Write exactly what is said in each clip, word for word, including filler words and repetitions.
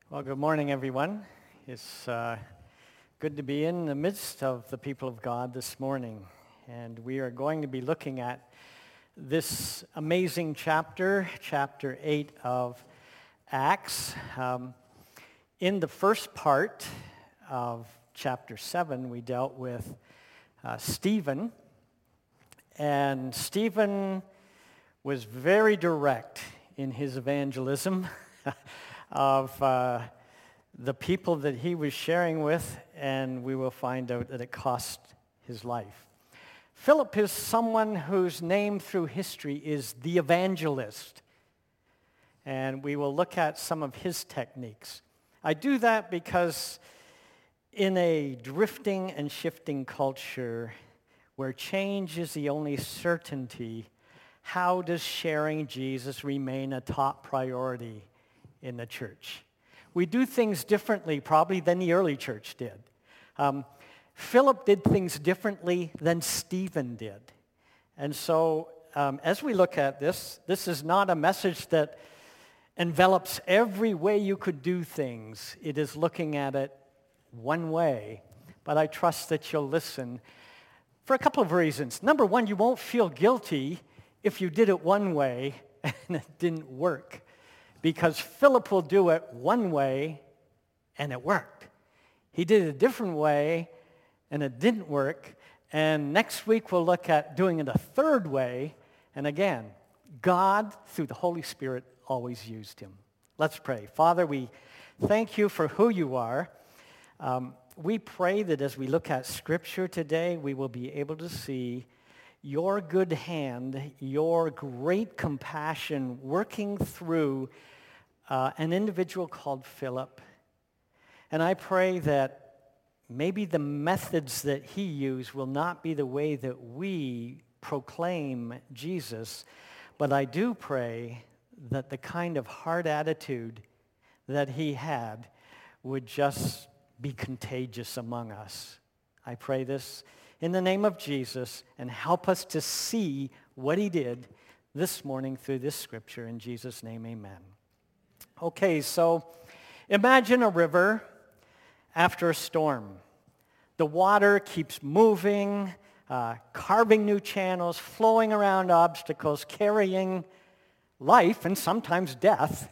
Well, good morning, everyone. It's uh, good to be in the midst of the people of God this morning. And we are going to be looking at this amazing chapter, chapter eight of Acts. Um, in the first part of chapter seven, we dealt with uh, Stephen. And Stephen was very direct in his evangelism of uh, the people that he was sharing with, and we will find out that it cost his life. Philip is someone whose name through history is the evangelist, and we will look at some of his techniques. I do that because in a drifting and shifting culture where change is the only certainty, how does sharing Jesus remain a top priority in the church? We do things differently probably than the early church did. Um, Philip did things differently than Stephen did. And so um, as we look at this, this is not a message that envelops every way you could do things. It is looking at it one way. But I trust that you'll listen for a couple of reasons. Number one, you won't feel guilty if you did it one way and it didn't work, because Philip will do it one way and it worked. He did it a different way and it didn't work. And next week we'll look at doing it a third way. And again, God, through the Holy Spirit, always used him. Let's pray. Father, we thank you for who you are. Um, we pray that as we look at Scripture today, we will be able to see your good hand, your great compassion working through uh, an individual called Philip. And I pray that maybe the methods that he used will not be the way that we proclaim Jesus, but I do pray that the kind of heart attitude that he had would just be contagious among us. I pray this in the name of Jesus, and help us to see what he did this morning through this scripture. In Jesus' name, amen. Okay, so imagine a river after a storm. The water keeps moving, uh, carving new channels, flowing around obstacles, carrying life and sometimes death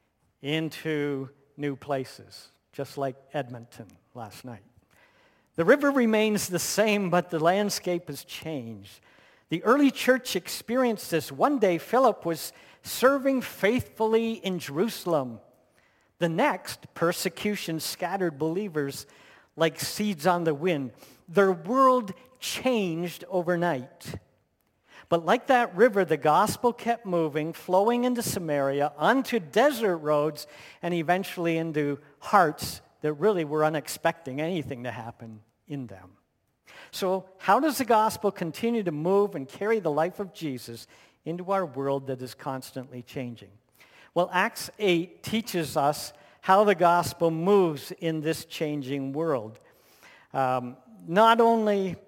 into new places, just like Edmonton last night. The river remains the same, but the landscape has changed. The early church experienced this. One day, Philip was serving faithfully in Jerusalem. The next, persecution scattered believers like seeds on the wind. Their world changed overnight. But like that river, the gospel kept moving, flowing into Samaria, onto desert roads, and eventually into hearts that really were unexpecting anything to happen in them. So how does the gospel continue to move and carry the life of Jesus into our world that is constantly changing? Well, Acts eight teaches us how the gospel moves in this changing world. Um, not only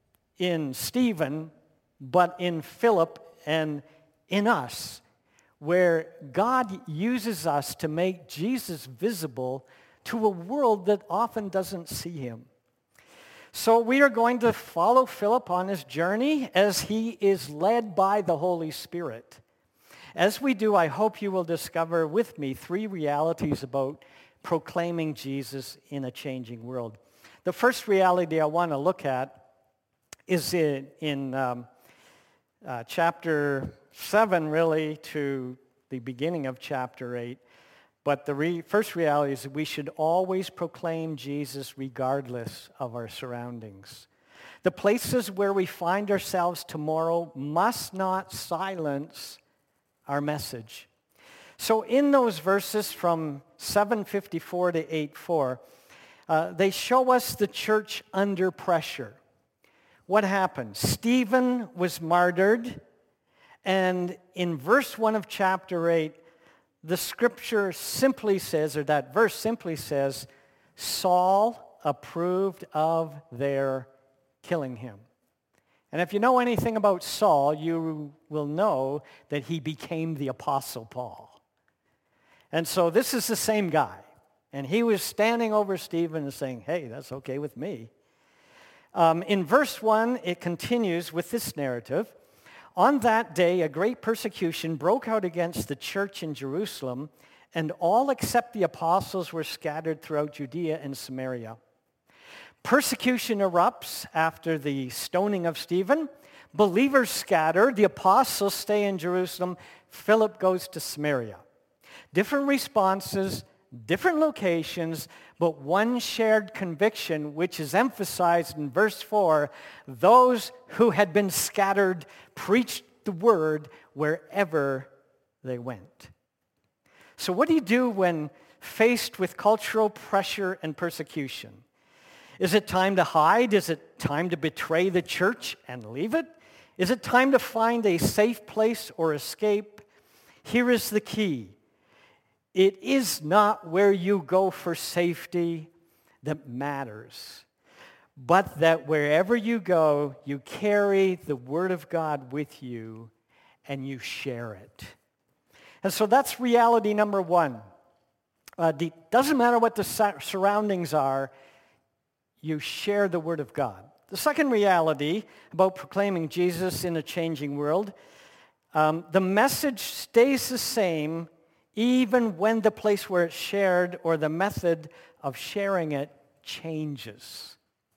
in Stephen, but in Philip and in us, where God uses us to make Jesus visible to a world that often doesn't see him. So we are going to follow Philip on his journey as he is led by the Holy Spirit. As we do, I hope you will discover with me three realities about proclaiming Jesus in a changing world. The first reality I want to look at is in, in um, uh, chapter seven, really, to the beginning of chapter eight. But the re- first reality is that we should always proclaim Jesus regardless of our surroundings. The places where we find ourselves tomorrow must not silence our message. So in those verses from seven fifty-four to eight four, uh, they show us the church under pressure. What happened? Stephen was martyred, and in verse one of chapter eight, the scripture simply says, or that verse simply says, Saul approved of their killing him. And if you know anything about Saul, you will know that he became the Apostle Paul. And so this is the same guy. And he was standing over Stephen and saying, hey, that's okay with me. Um, in verse one, it continues with this narrative. On that day, a great persecution broke out against the church in Jerusalem, and all except the apostles were scattered throughout Judea and Samaria. Persecution erupts after the stoning of Stephen. Believers scatter. The apostles stay in Jerusalem. Philip goes to Samaria. Different responses, different locations, but one shared conviction, which is emphasized in verse four. Those who had been scattered preached the word wherever they went. So what do you do when faced with cultural pressure and persecution? Is it time to hide? Is it time to betray the church and leave it? Is it time to find a safe place or escape? Here is the key. It is not where you go for safety that matters, but that wherever you go, you carry the Word of God with you and you share it. And so that's reality number one. Uh, it doesn't matter what the surroundings are, you share the Word of God. The second reality about proclaiming Jesus in a changing world, um, the message stays the same even when the place where it's shared or the method of sharing it changes.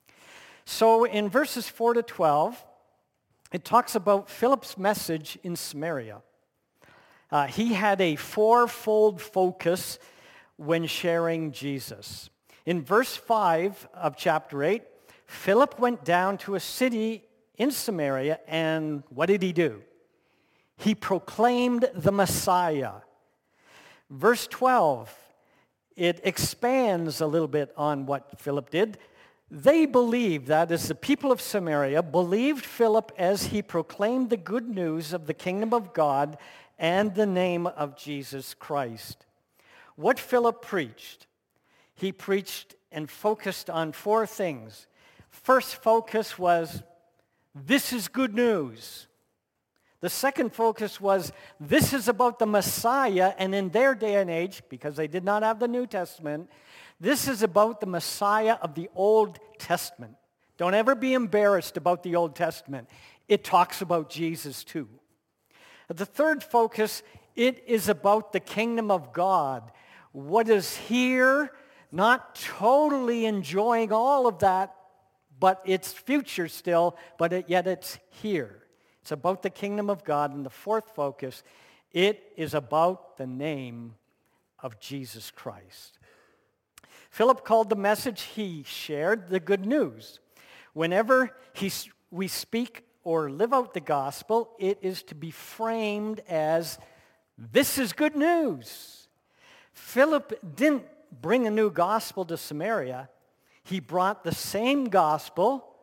So in verses four to twelve, it talks about Philip's message in Samaria. Uh, he had a fourfold focus when sharing Jesus. In verse five of chapter eight, Philip went down to a city in Samaria, and what did he do? He proclaimed the Messiah. Verse twelve, it expands a little bit on what Philip did. They believed, that is, the people of Samaria, believed Philip as he proclaimed the good news of the kingdom of God and the name of Jesus Christ. What Philip preached, he preached and focused on four things. First focus was, this is good news. The second focus was, this is about the Messiah, and in their day and age, because they did not have the New Testament, this is about the Messiah of the Old Testament. Don't ever be embarrassed about the Old Testament. It talks about Jesus too. The third focus, it is about the kingdom of God. What is here, not totally enjoying all of that, but it's future still, but it, yet it's here. It's about the kingdom of God. And the fourth focus, it is about the name of Jesus Christ. Philip called the message he shared the good news. Whenever he, we speak or live out the gospel, it is to be framed as, this is good news. Philip didn't bring a new gospel to Samaria. He brought the same gospel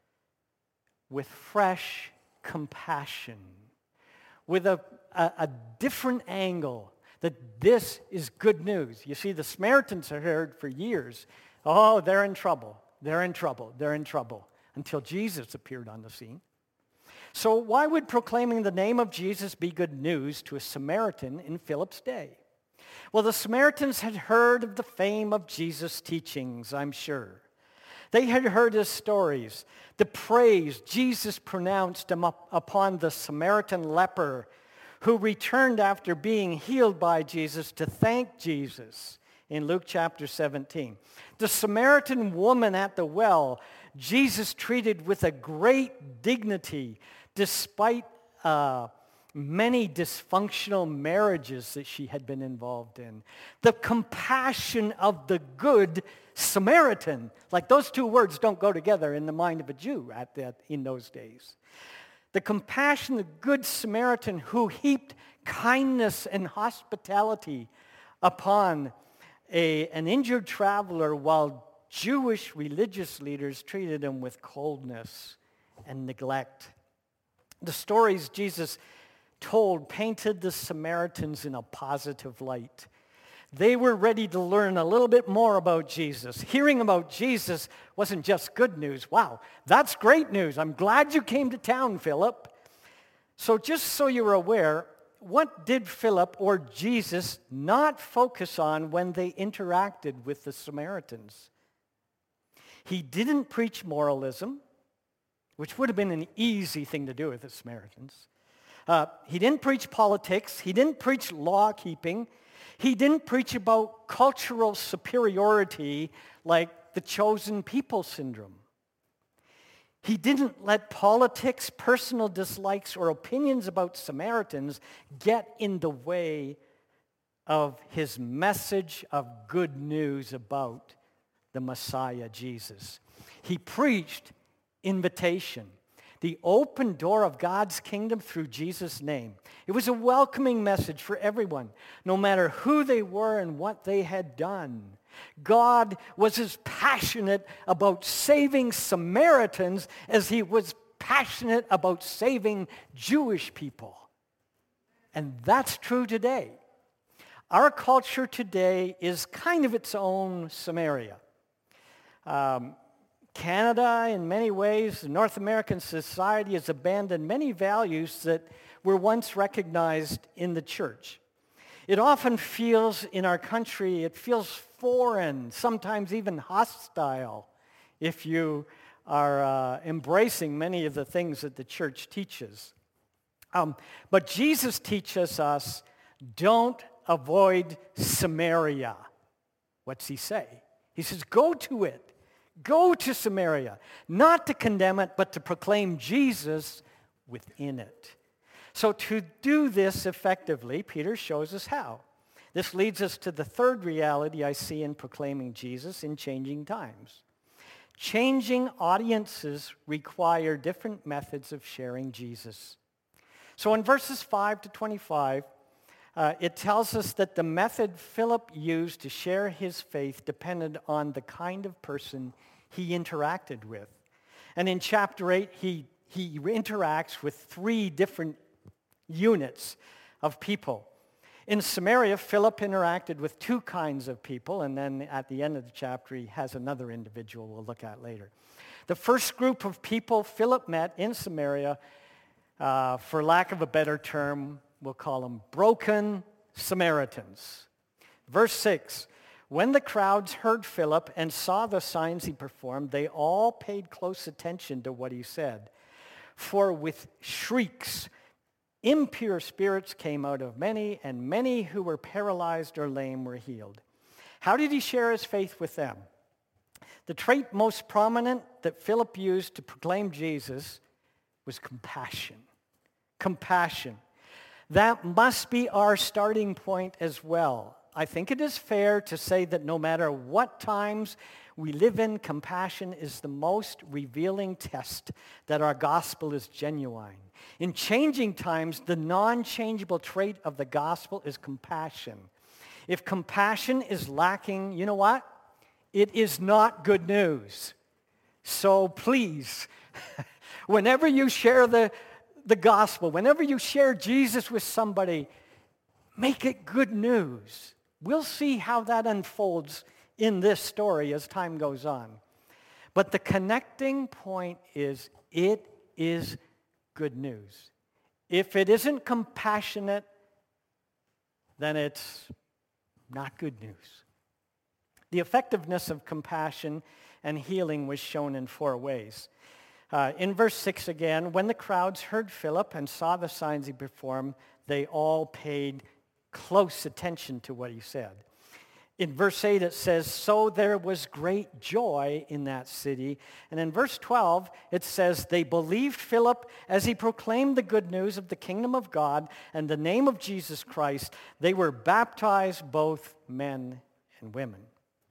with fresh compassion, with a, a, a different angle, that this is good news. You see, the Samaritans had heard for years, oh, they're in trouble, they're in trouble, they're in trouble, until Jesus appeared on the scene. So why would proclaiming the name of Jesus be good news to a Samaritan in Philip's day? Well, the Samaritans had heard of the fame of Jesus' teachings, I'm sure. They had heard his stories, the praise Jesus pronounced upon the Samaritan leper who returned after being healed by Jesus to thank Jesus in Luke chapter seventeen. The Samaritan woman at the well, Jesus treated with a great dignity despite uh, many dysfunctional marriages that she had been involved in. The compassion of the good Samaritan. Like, those two words don't go together in the mind of a Jew at that, in those days. The compassion, the good Samaritan who heaped kindness and hospitality upon a, an injured traveler while Jewish religious leaders treated him with coldness and neglect. The stories Jesus told painted the Samaritans in a positive light. They were ready to learn a little bit more about Jesus. Hearing about Jesus wasn't just good news. Wow, that's great news. I'm glad you came to town, Philip. So just so you're aware, what did Philip or Jesus not focus on when they interacted with the Samaritans? He didn't preach moralism, which would have been an easy thing to do with the Samaritans. Uh, he didn't preach politics. He didn't preach law-keeping. He didn't preach about cultural superiority like the chosen people syndrome. He didn't let politics, personal dislikes, or opinions about Samaritans get in the way of his message of good news about the Messiah, Jesus. He preached invitation, the open door of God's kingdom through Jesus' name. It was a welcoming message for everyone, no matter who they were and what they had done. God was as passionate about saving Samaritans as he was passionate about saving Jewish people. And that's true today. Our culture today is kind of its own Samaria. Um, Canada, in many ways, North American society has abandoned many values that were once recognized in the church. It often feels in our country, it feels foreign, sometimes even hostile, if you are uh, embracing many of the things that the church teaches. Um, but Jesus teaches us, don't avoid Samaria. What's he say? He says, go to it. Go to Samaria, not to condemn it, but to proclaim Jesus within it. So to do this effectively, Peter shows us how. This leads us to the third reality I see in proclaiming Jesus in changing times. Changing audiences require different methods of sharing Jesus. So in verses five to twenty-five, uh, it tells us that the method Philip used to share his faith depended on the kind of person he interacted with. And in chapter eight, he, he interacts with three different units of people. In Samaria, Philip interacted with two kinds of people, and then at the end of the chapter, he has another individual we'll look at later. The first group of people Philip met in Samaria, uh, for lack of a better term, we'll call them broken Samaritans. Verse six, when the crowds heard Philip and saw the signs he performed, they all paid close attention to what he said. For with shrieks, impure spirits came out of many, and many who were paralyzed or lame were healed. How did he share his faith with them? The trait most prominent that Philip used to proclaim Jesus was compassion. Compassion. That must be our starting point as well. I think it is fair to say that no matter what times we live in, compassion is the most revealing test that our gospel is genuine. In changing times, the non-changeable trait of the gospel is compassion. If compassion is lacking, you know what? It is not good news. So please, whenever you share the, the gospel, whenever you share Jesus with somebody, make it good news. We'll see how that unfolds in this story as time goes on. But the connecting point is it is good news. If it isn't compassionate, then it's not good news. The effectiveness of compassion and healing was shown in four ways. Uh, in verse six again, when the crowds heard Philip and saw the signs he performed, they all paid close attention to what he said. In verse eight it says, so there was great joy in that city. And in verse twelve it says, they believed Philip as he proclaimed the good news of the kingdom of God and the name of Jesus Christ. They were baptized, both men and women.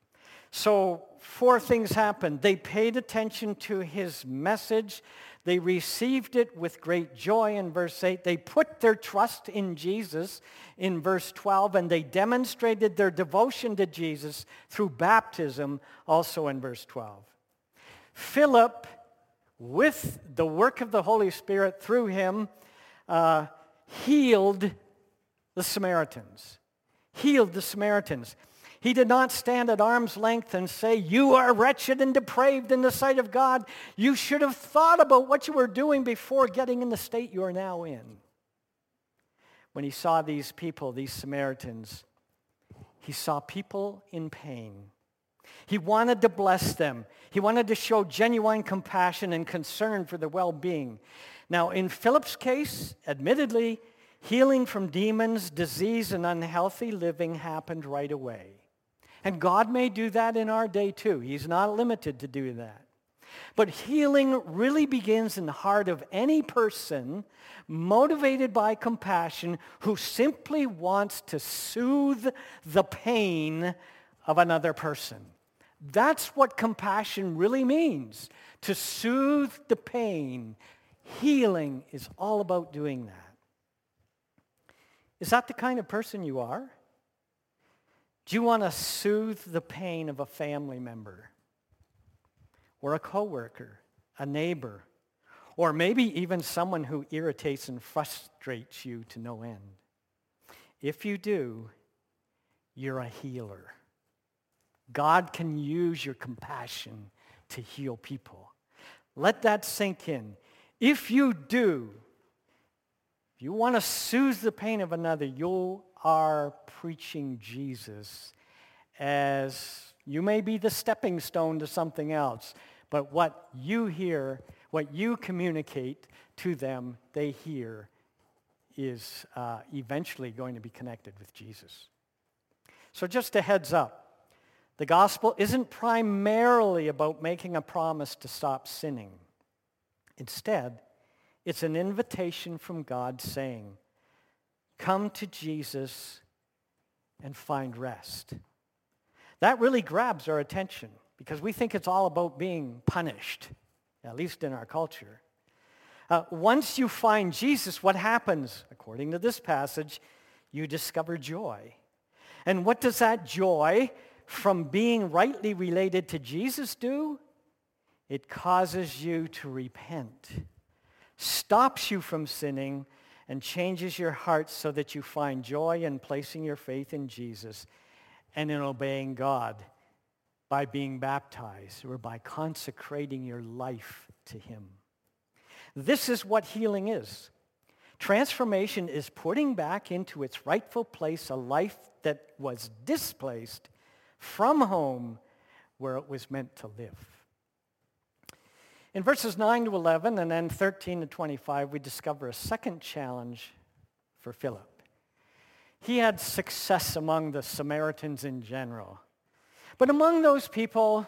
So four things happened. They paid attention to his message. They received it with great joy in verse eight. They put their trust in Jesus in verse twelve, and they demonstrated their devotion to Jesus through baptism also in verse twelve. Philip, with the work of the Holy Spirit through him, uh, healed the Samaritans. Healed the Samaritans. He did not stand at arm's length and say, you are wretched and depraved in the sight of God. You should have thought about what you were doing before getting in the state you are now in. when he saw these people, these Samaritans, he saw people in pain. He wanted to bless them. He wanted to show genuine compassion and concern for their well-being. Now, in Philip's case, admittedly, healing from demons, disease, and unhealthy living happened right away. And God may do that in our day too. He's not limited to do that. But healing really begins in the heart of any person motivated by compassion who simply wants to soothe the pain of another person. That's what compassion really means, to soothe the pain. Healing is all about doing that. Is that the kind of person you are? Do you want to soothe the pain of a family member or a coworker, a neighbor, or maybe even someone who irritates and frustrates you to no end? If you do, you're a healer. God can use your compassion to heal people. Let that sink in. If you do, if you want to soothe the pain of another, you are preaching Jesus, as you may be the stepping stone to something else, but what you hear, what you communicate to them, they hear, is uh, eventually going to be connected with Jesus. So just a heads up, the gospel isn't primarily about making a promise to stop sinning. Instead, it's an invitation from God saying, come to Jesus and find rest. That really grabs our attention because we think it's all about being punished, at least in our culture. Uh, once you find Jesus, what happens? According to this passage, you discover joy. And what does that joy from being rightly related to Jesus do? It causes you to repent, stops you from sinning, and changes your heart so that you find joy in placing your faith in Jesus and in obeying God by being baptized or by consecrating your life to him. This is what healing is. Transformation is putting back into its rightful place a life that was displaced from home where it was meant to live. In verses nine to eleven and then thirteen to twenty-five, we discover a second challenge for Philip. He had success among the Samaritans in general. But among those people,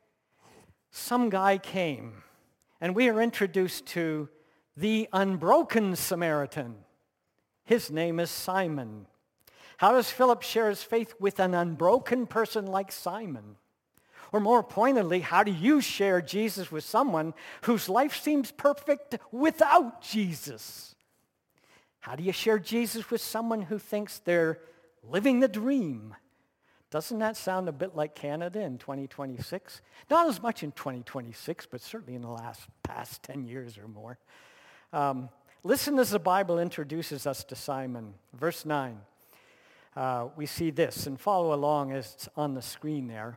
some guy came, and we are introduced to the unbroken Samaritan. His name is Simon. How does Philip share his faith with an unbroken person like Simon? Or more pointedly, how do you share Jesus with someone whose life seems perfect without Jesus? How do you share Jesus with someone who thinks they're living the dream? Doesn't that sound a bit like Canada in twenty twenty-six? Not as much in twenty twenty-six, but certainly in the last past ten years or more. Um, listen as the Bible introduces us to Simon. Verse nine, uh, we see this, and follow along as it's on the screen there.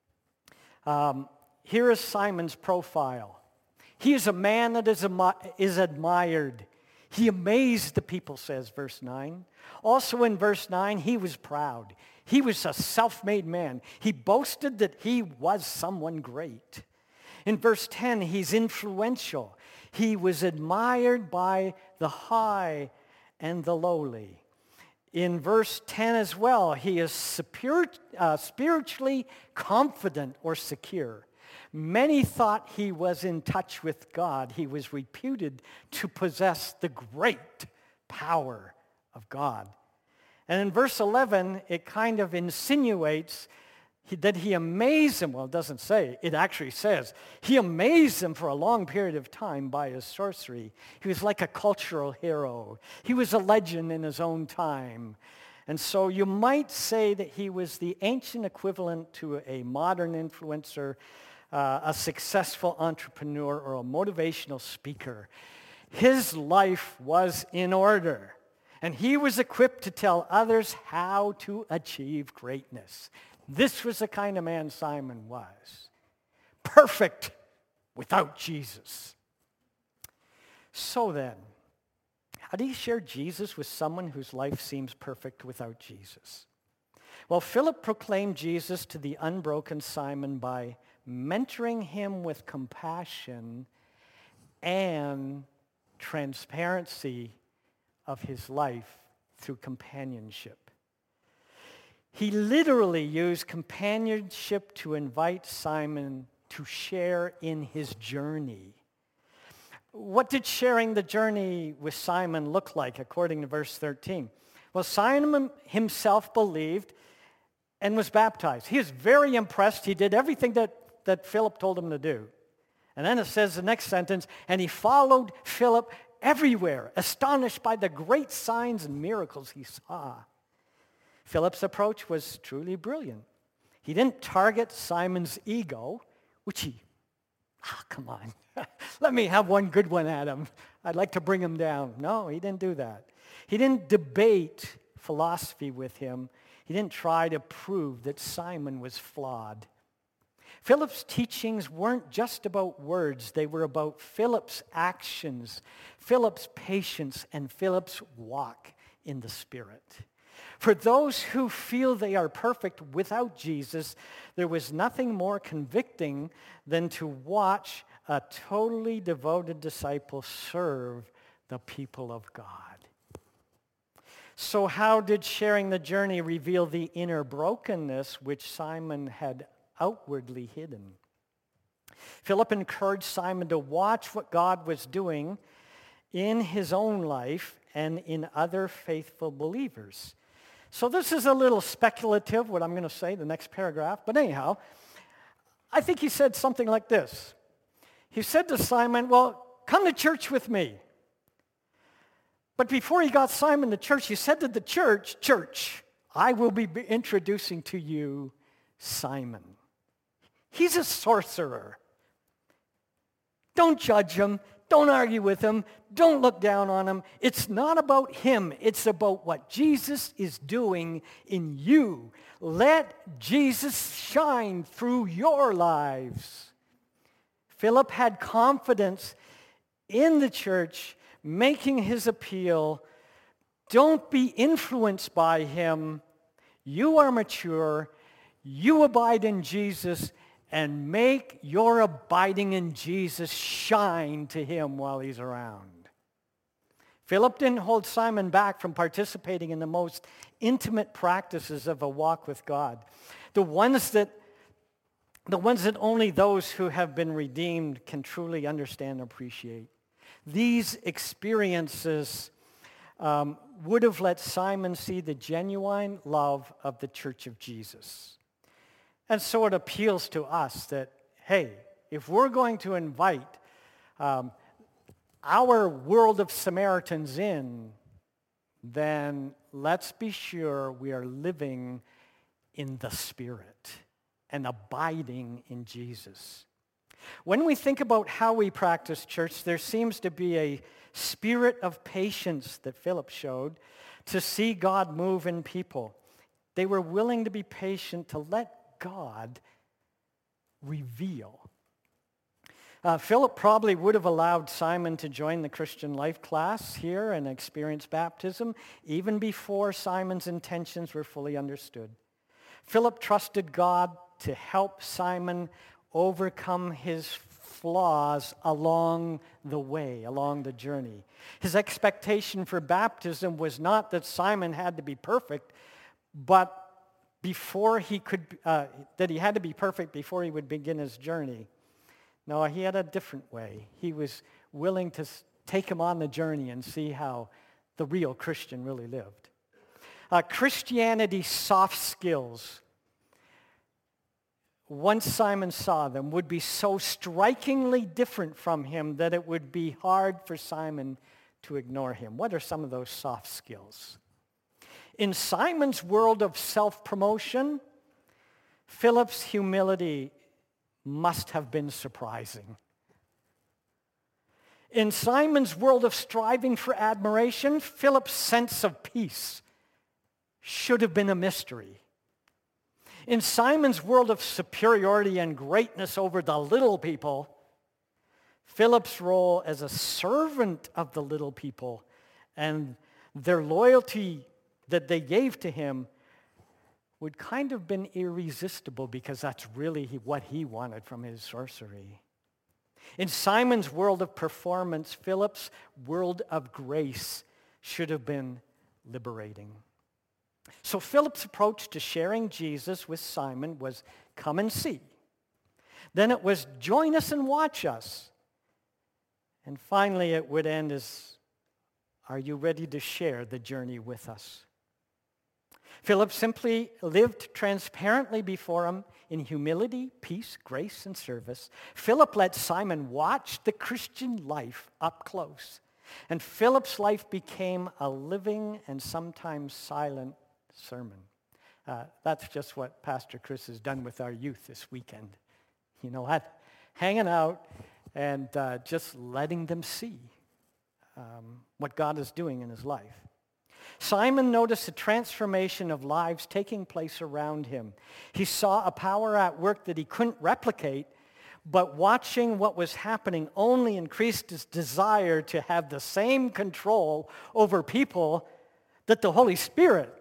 Um, here is Simon's profile. He is a man that is, am- is admired. He amazed the people, says verse nine. Also in verse nine, he was proud. He was a self-made man. He boasted that he was someone great. In verse ten, he's influential. He was admired by the high and the lowly. In verse ten as well, he is superior, uh, spiritually confident or secure. Many thought he was in touch with God. He was reputed to possess the great power of God. And in verse eleven, it kind of insinuates he, that he amazed him. Well, it doesn't say. It actually says he amazed him for a long period of time by his sorcery. He was like a cultural hero. He was a legend in his own time. And so you might say that he was the ancient equivalent to a modern influencer, uh, a successful entrepreneur, or a motivational speaker. His life was in order, and he was equipped to tell others how to achieve greatness. This was the kind of man Simon was. Perfect without Jesus. So then, How do you share Jesus with someone whose life seems perfect without Jesus? Well, Philip proclaimed Jesus to the unbroken Simon by mentoring him with compassion and transparency of his life through companionship. He literally used companionship to invite Simon to share in his journey. What did sharing the journey with Simon look like, according to verse thirteen? Well, Simon himself believed and was baptized. He was very impressed. He did everything that, that Philip told him to do. And then it says the next sentence, and he followed Philip everywhere, astonished by the great signs and miracles he saw. Philip's approach was truly brilliant. He didn't target Simon's ego, which he, ah, oh, come on, let me have one good one at him. I'd like to bring him down. No, he didn't do that. He didn't debate philosophy with him. He didn't try to prove that Simon was flawed. Philip's teachings weren't just about words. They were about Philip's actions, Philip's patience, and Philip's walk in the Spirit. For those who feel they are perfect without Jesus, there was nothing more convicting than to watch a totally devoted disciple serve the people of God. So how did sharing the journey reveal the inner brokenness which Simon had outwardly hidden? Philip encouraged Simon to watch what God was doing in his own life and in other faithful believers. So this is a little speculative, what I'm going to say, the next paragraph. But anyhow, I think he said something like this. He said to Simon, well, come to church with me. But before he got Simon to church, he said to the church, church, I will be introducing to you Simon. He's a sorcerer. Don't judge him. Don't argue with him. Don't look down on him. It's not about him. It's about what Jesus is doing in you. Let Jesus shine through your lives. Philip had confidence in the church making his appeal. Don't be influenced by him. You are mature. You abide in Jesus, and make your abiding in Jesus shine to him while he's around. Philip didn't hold Simon back from participating in the most intimate practices of a walk with God. The ones that, the ones that only those who have been redeemed can truly understand and appreciate. These experiences um, would have let Simon see the genuine love of the Church of Jesus. And so it appeals to us that, hey, if we're going to invite um, our world of Samaritans in, then let's be sure we are living in the Spirit and abiding in Jesus. When we think about how we practice church, there seems to be a spirit of patience that Philip showed to see God move in people. They were willing to be patient to let God reveal. Uh, Philip probably would have allowed Simon to join the Christian life class here and experience baptism even before Simon's intentions were fully understood. Philip trusted God to help Simon overcome his flaws along the way, along the journey. His expectation for baptism was not that Simon had to be perfect, but before he could, uh, that he had to be perfect before he would begin his journey. No, he had a different way. He was willing to take him on the journey and see how the real Christian really lived. Uh, Christianity's soft skills, once Simon saw them, would be so strikingly different from him that it would be hard for Simon to ignore him. What are some of those soft skills? In Simon's world of self-promotion, Philip's humility must have been surprising. In Simon's world of striving for admiration, Philip's sense of peace should have been a mystery. In Simon's world of superiority and greatness over the little people, Philip's role as a servant of the little people and their loyalty that they gave to him would kind of been irresistible because that's really what he wanted from his sorcery. In Simon's world of performance, Philip's world of grace should have been liberating. So Philip's approach to sharing Jesus with Simon was come and see. Then it was join us and watch us. And finally it would end as, are you ready to share the journey with us? Philip simply lived transparently before him in humility, peace, grace, and service. Philip let Simon watch the Christian life up close. And Philip's life became a living and sometimes silent sermon. Uh, that's just what Pastor Chris has done with our youth this weekend. You know what? Hanging out and uh, just letting them see um, what God is doing in his life. Simon noticed a transformation of lives taking place around him. He saw a power at work that he couldn't replicate, but watching what was happening only increased his desire to have the same control over people that the Holy Spirit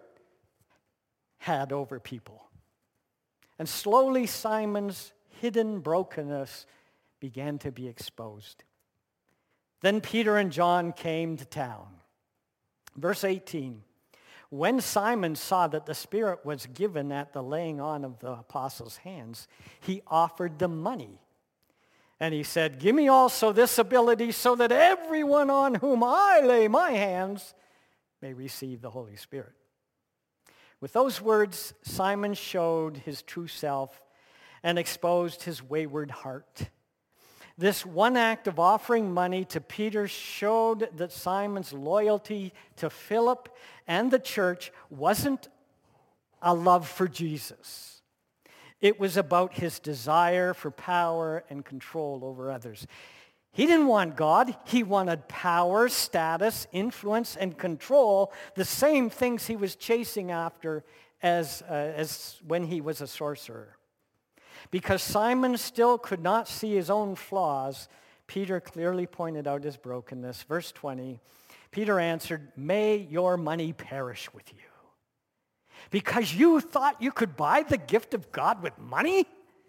had over people. And slowly Simon's hidden brokenness began to be exposed. Then Peter and John came to town. Verse eighteen, when Simon saw that the Spirit was given at the laying on of the apostles' hands, he offered them money. And he said, give me also this ability so that everyone on whom I lay my hands may receive the Holy Spirit. With those words, Simon showed his true self and exposed his wayward heart. This one act of offering money to Peter showed that Simon's loyalty to Philip and the church wasn't a love for Jesus. It was about his desire for power and control over others. He didn't want God. He wanted power, status, influence, and control, the same things he was chasing after as, uh, as when he was a sorcerer. Because Simon still could not see his own flaws, Peter clearly pointed out his brokenness. Verse twenty, Peter answered, may your money perish with you. Because you thought you could buy the gift of God with money?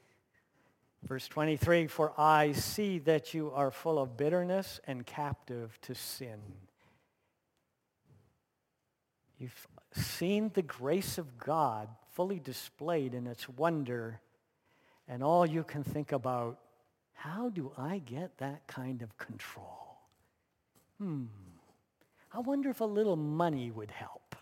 Verse twenty-three, for I see that you are full of bitterness and captive to sin. You've seen the grace of God fully displayed in its wonder, and all you can think about, how do I get that kind of control? Hmm. I wonder if a little money would help.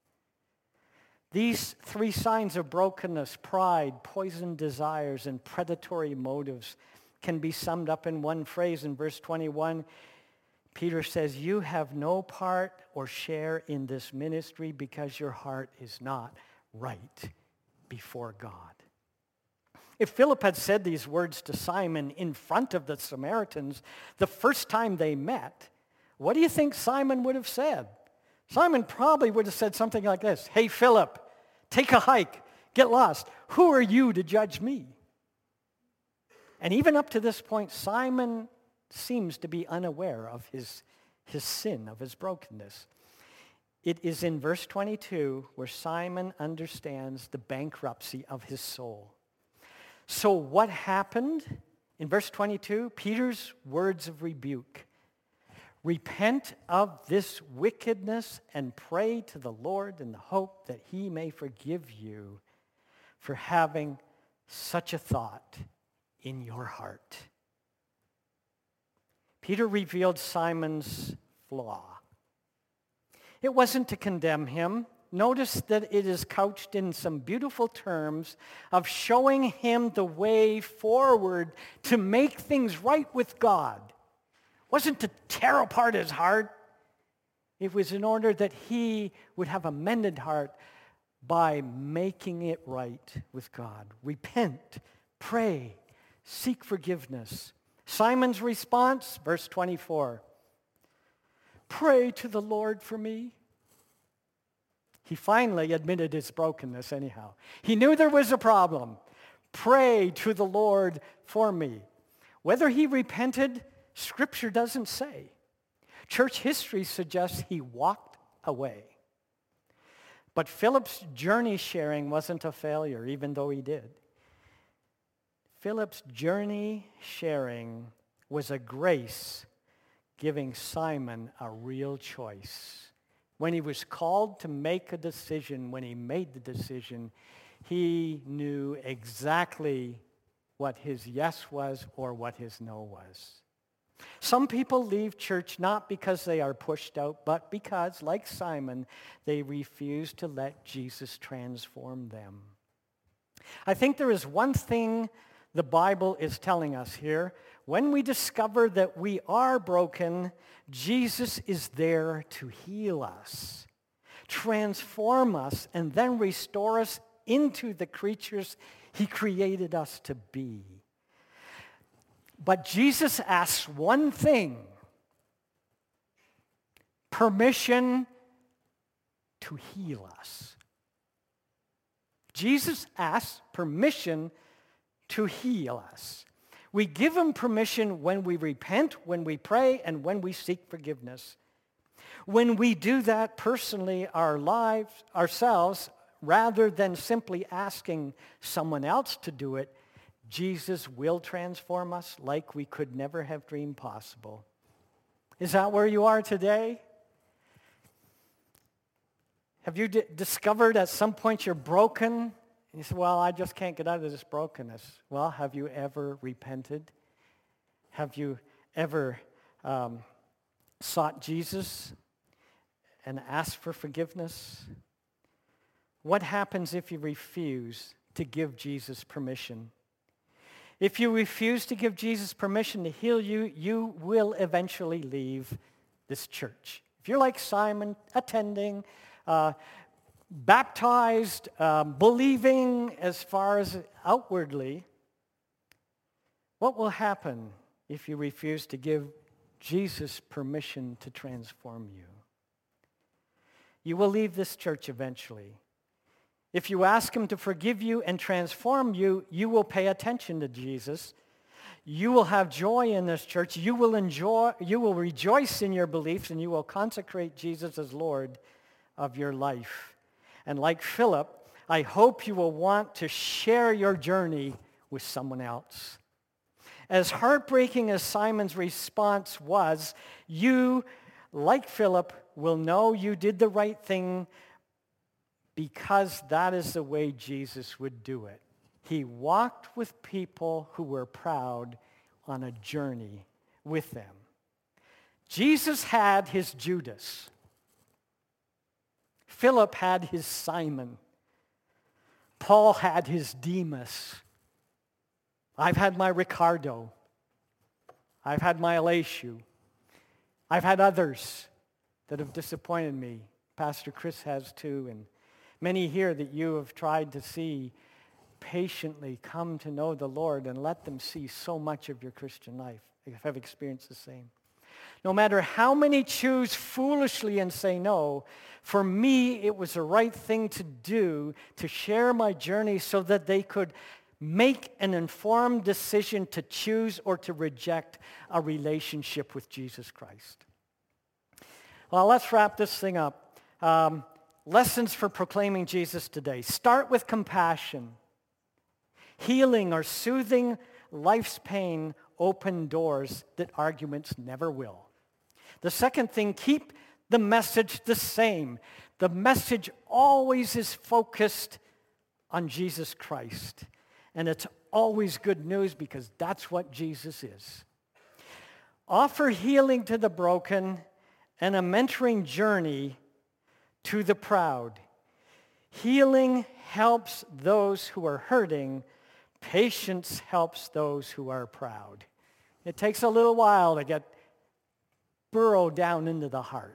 These three signs of brokenness, pride, poisoned desires, and predatory motives can be summed up in one phrase. In verse twenty-one, Peter says, you have no part or share in this ministry because your heart is not right before God. If Philip had said these words to Simon in front of the Samaritans the first time they met, what do you think Simon would have said? Simon probably would have said something like this, hey, Philip, take a hike, get lost. Who are you to judge me? And even up to this point, Simon seems to be unaware of his, his sin, of his brokenness. It is in verse twenty-two where Simon understands the bankruptcy of his soul. So what happened? In verse twenty-two, Peter's words of rebuke. Repent of this wickedness and pray to the Lord in the hope that he may forgive you for having such a thought in your heart. Peter revealed Simon's flaw. It wasn't to condemn him. Notice that it is couched in some beautiful terms of showing him the way forward to make things right with God. It wasn't to tear apart his heart. It was in order that he would have a mended heart by making it right with God. Repent, pray, seek forgiveness. Simon's response, verse twenty-four, pray to the Lord for me. He finally admitted his brokenness anyhow. He knew there was a problem. Pray to the Lord for me. Whether he repented, Scripture doesn't say. Church history suggests he walked away. But Philip's journey sharing wasn't a failure, even though he did. Philip's journey sharing was a grace giving Simon a real choice. When he was called to make a decision, when he made the decision, he knew exactly what his yes was or what his no was. Some people leave church not because they are pushed out, but because, like Simon, they refuse to let Jesus transform them. I think there is one thing the Bible is telling us here. When we discover that we are broken, Jesus is there to heal us, transform us, and then restore us into the creatures he created us to be. But Jesus asks one thing: permission to heal us. Jesus asks permission to heal us. We give him permission when we repent, when we pray, and when we seek forgiveness. When we do that personally, our lives, ourselves, rather than simply asking someone else to do it, Jesus will transform us like we could never have dreamed possible. Is that where you are today? Have you d- discovered at some point you're broken? And you say, well, I just can't get out of this brokenness. Well, have you ever repented? Have you ever um, sought Jesus and asked for forgiveness? What happens if you refuse to give Jesus permission? If you refuse to give Jesus permission to heal you, you will eventually leave this church. If you're like Simon, attending, uh, baptized, um, believing as far as outwardly, what will happen if you refuse to give Jesus permission to transform you? You will leave this church eventually. If you ask him to forgive you and transform you, you will pay attention to Jesus. You will have joy in this church. You will enjoy, you will rejoice in your beliefs, and you will consecrate Jesus as Lord of your life. And like Philip, I hope you will want to share your journey with someone else. As heartbreaking as Simon's response was, you, like Philip, will know you did the right thing, because that is the way Jesus would do it. He walked with people who were proud on a journey with them. Jesus had his Judas. Philip had his Simon. Paul had his Demas. I've had my Ricardo. I've had my Elishu. I've had others that have disappointed me. Pastor Chris has too, and many here that you have tried to see patiently come to know the Lord and let them see so much of your Christian life. Have experienced the same. No matter how many choose foolishly and say no, for me it was the right thing to do to share my journey so that they could make an informed decision to choose or to reject a relationship with Jesus Christ. Well, let's wrap this thing up. Um, Lessons for proclaiming Jesus today. Start with compassion. Healing or soothing life's pain open doors that arguments never will. The second thing, keep the message the same. The message always is focused on Jesus Christ. And it's always good news because that's what Jesus is. Offer healing to the broken and a mentoring journey to the proud. Healing helps those who are hurting. Patience helps those who are proud. It takes a little while to get burrow down into the heart.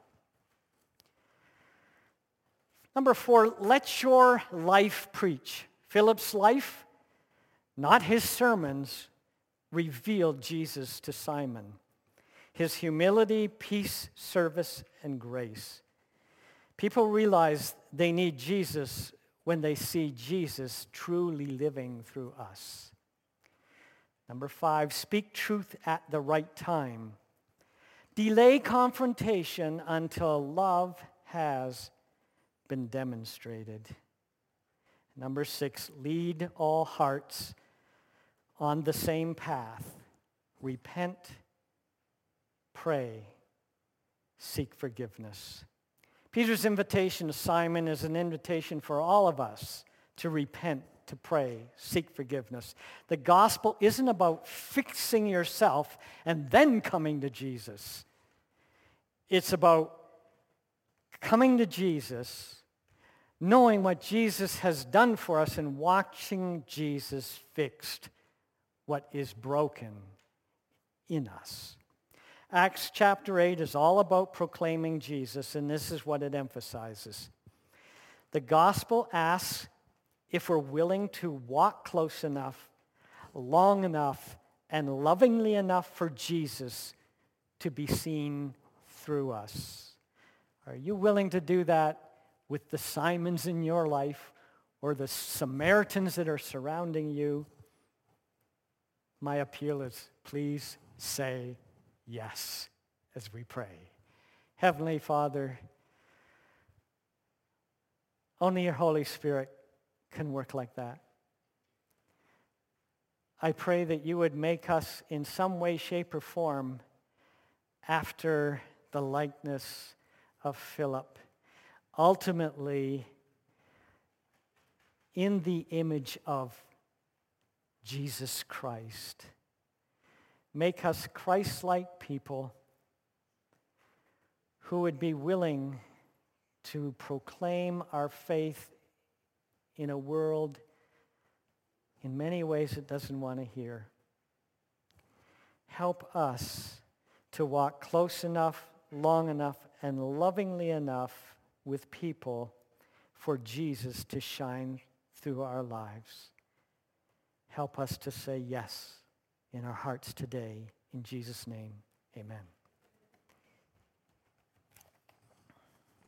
Number four, let your life preach. Philip's life, not his sermons, revealed Jesus to Simon. His humility, peace, service, and grace. People realize they need Jesus when they see Jesus truly living through us. Number five, speak truth at the right time. Delay confrontation until love has been demonstrated. Number six, lead all hearts on the same path. Repent, pray, seek forgiveness. Peter's invitation to Simon is an invitation for all of us to repent, to pray, seek forgiveness. The gospel isn't about fixing yourself and then coming to Jesus. It's about coming to Jesus, knowing what Jesus has done for us and watching Jesus fixed what is broken in us. Acts chapter eight is all about proclaiming Jesus, and this is what it emphasizes. The gospel asks if we're willing to walk close enough, long enough, and lovingly enough for Jesus to be seen through us. Are you willing to do that with the Simons in your life or the Samaritans that are surrounding you? My appeal is, please say yes as we pray. Heavenly Father, only your Holy Spirit can work like that. I pray that you would make us in some way, shape, or form after the likeness of Philip. Ultimately, in the image of Jesus Christ. Make us Christ-like people who would be willing to proclaim our faith in a world in many ways it doesn't want to hear. Help us to walk close enough, long enough, and lovingly enough with people for Jesus to shine through our lives. Help us to say yes in our hearts today. In Jesus' name, amen.